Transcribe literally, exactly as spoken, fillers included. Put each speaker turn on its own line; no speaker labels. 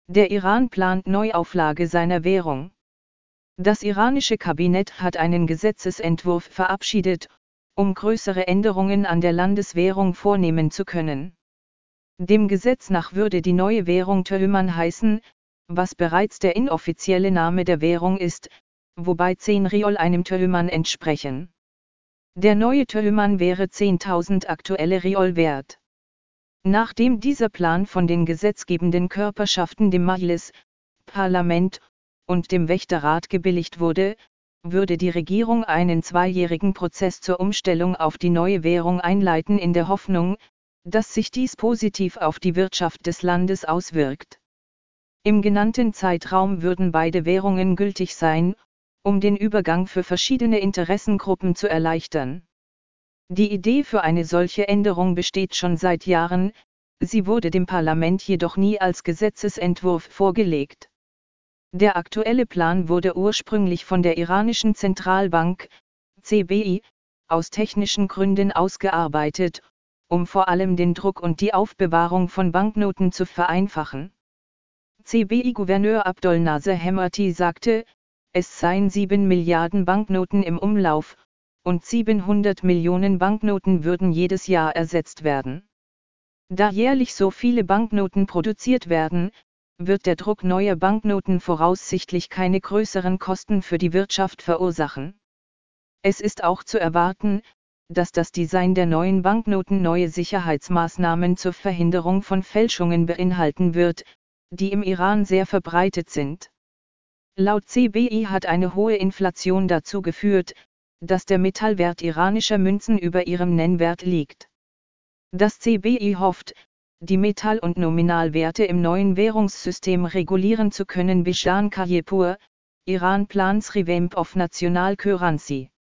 Der Iran plant Neuauflage seiner Währung. Das iranische Kabinett hat einen Gesetzesentwurf verabschiedet, um größere Änderungen an der Landeswährung vornehmen zu können. Dem Gesetz nach würde die neue Währung Töhman heißen, was bereits der inoffizielle Name der Währung ist, wobei zehn Riol einem Töhman entsprechen. Der neue Töhman wäre zehntausend aktuelle Riol wert. Nachdem dieser Plan von den gesetzgebenden Körperschaften dem Majlis, Parlament, und dem Wächterrat gebilligt wurde, würde die Regierung einen zweijährigen Prozess zur Umstellung auf die neue Währung einleiten in der Hoffnung, dass sich dies positiv auf die Wirtschaft des Landes auswirkt. Im genannten Zeitraum würden beide Währungen gültig sein, um den Übergang für verschiedene Interessengruppen zu erleichtern. Die Idee für eine solche Änderung besteht schon seit Jahren, sie wurde dem Parlament jedoch nie als Gesetzesentwurf vorgelegt. Der aktuelle Plan wurde ursprünglich von der iranischen Zentralbank, C B I, aus technischen Gründen ausgearbeitet, um vor allem den Druck und die Aufbewahrung von Banknoten zu vereinfachen. C B I-Gouverneur Abdolnasir Hemati sagte, es seien sieben Milliarden Banknoten im Umlauf, und siebenhundert Millionen Banknoten würden jedes Jahr ersetzt werden. Da jährlich so viele Banknoten produziert werden, wird der Druck neuer Banknoten voraussichtlich keine größeren Kosten für die Wirtschaft verursachen. Es ist auch zu erwarten, dass das Design der neuen Banknoten neue Sicherheitsmaßnahmen zur Verhinderung von Fälschungen beinhalten wird, die im Iran sehr verbreitet sind. Laut C B I hat eine hohe Inflation dazu geführt, dass der Metallwert iranischer Münzen über ihrem Nennwert liegt. Das C B I hofft, die Metall- und Nominalwerte im neuen Währungssystem regulieren zu können. Bishan Kayepur, Iran plans Revamp of National Currency.